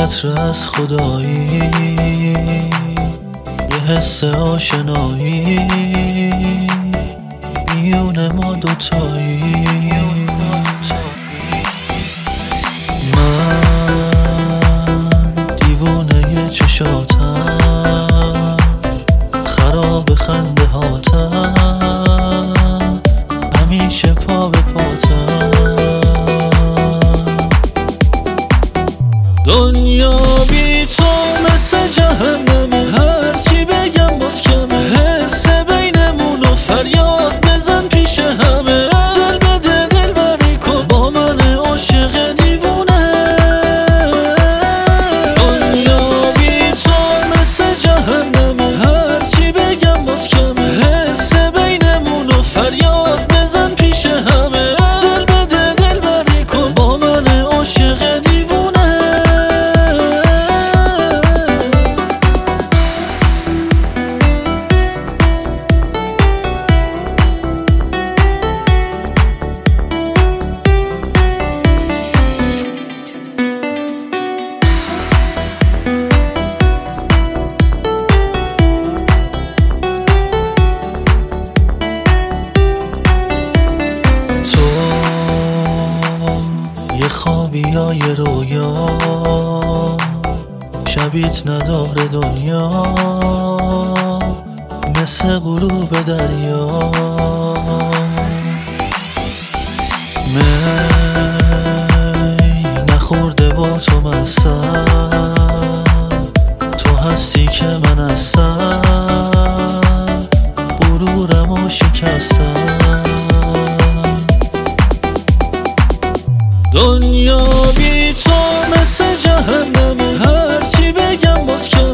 قطره از خدایی، یه حس آشنایی میونه ما دوتایی. من دیوونه یه چشاتم، خراب خنده هاتم، همیشه پا به پاتم. دنیا بی تو مثل جهنمه، هرچی بگم باز کمه، حس بینمون و فریاد بزن پیش همه. دل بده دل بری کن با من عاشق دیوونه. دنیا بی تو مثل جهنمه، هرچی بگم باز کمه، حس بینمون و فریاد بزن پیش همه. دل بده دل بری کن با من عاشق دیوونه. یه خوابی یا یه رویا، شبیت نداره دنیا، مثل غروب دریا. می نخورده با تو مستم، تو هستی که من هستم، غرورمو شکستم. دنیا بی تو مثل جهنمه، هرچی بگم باز کمه،